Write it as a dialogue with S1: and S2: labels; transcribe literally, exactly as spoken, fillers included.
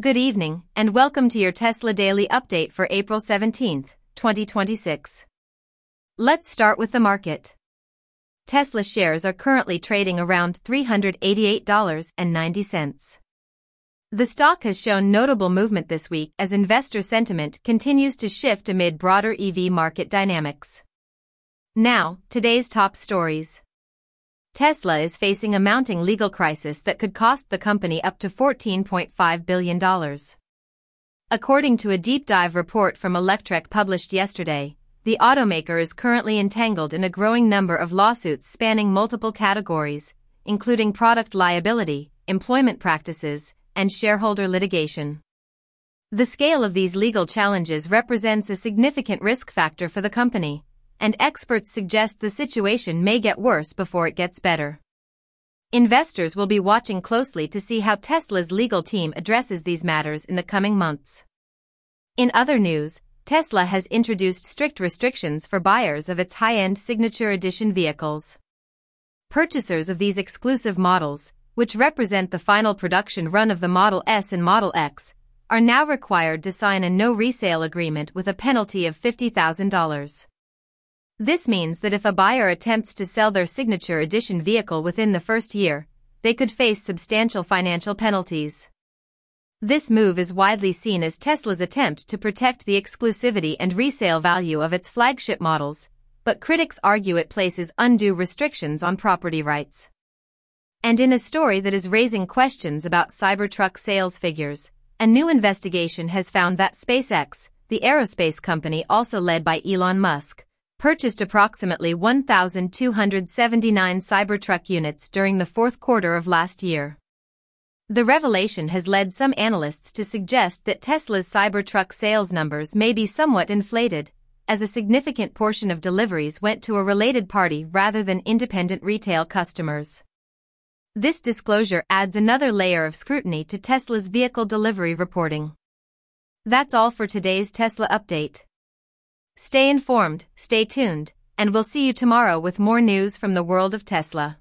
S1: Good evening, and welcome to your Tesla Daily Update for April seventeenth, twenty twenty-six. Let's start with the market. Tesla shares are currently trading around three hundred eighty-eight dollars and ninety cents. The stock has shown notable movement this week as investor sentiment continues to shift amid broader E V market dynamics. Now, today's top stories. Tesla is facing a mounting legal crisis that could cost the company up to fourteen point five billion dollars. According to a deep dive report from Electrek published yesterday, the automaker is currently entangled in a growing number of lawsuits spanning multiple categories, including product liability, employment practices, and shareholder litigation. The scale of these legal challenges represents a significant risk factor for the company, and experts suggest the situation may get worse before it gets better. Investors will be watching closely to see how Tesla's legal team addresses these matters in the coming months. In other news, Tesla has introduced strict restrictions for buyers of its high-end Signature Edition vehicles. Purchasers of these exclusive models, which represent the final production run of the Model S and Model X, are now required to sign a no-resale agreement with a penalty of fifty thousand dollars. This means that if a buyer attempts to sell their Signature Edition vehicle within the first year, they could face substantial financial penalties. This move is widely seen as Tesla's attempt to protect the exclusivity and resale value of its flagship models, but critics argue it places undue restrictions on property rights. And in a story that is raising questions about Cybertruck sales figures, a new investigation has found that SpaceX, the aerospace company also led by Elon Musk, purchased approximately one thousand two hundred seventy-nine Cybertruck units during the fourth quarter of last year. The revelation has led some analysts to suggest that Tesla's Cybertruck sales numbers may be somewhat inflated, as a significant portion of deliveries went to a related party rather than independent retail customers. This disclosure adds another layer of scrutiny to Tesla's vehicle delivery reporting. That's all for today's Tesla update. Stay informed, stay tuned, and we'll see you tomorrow with more news from the world of Tesla.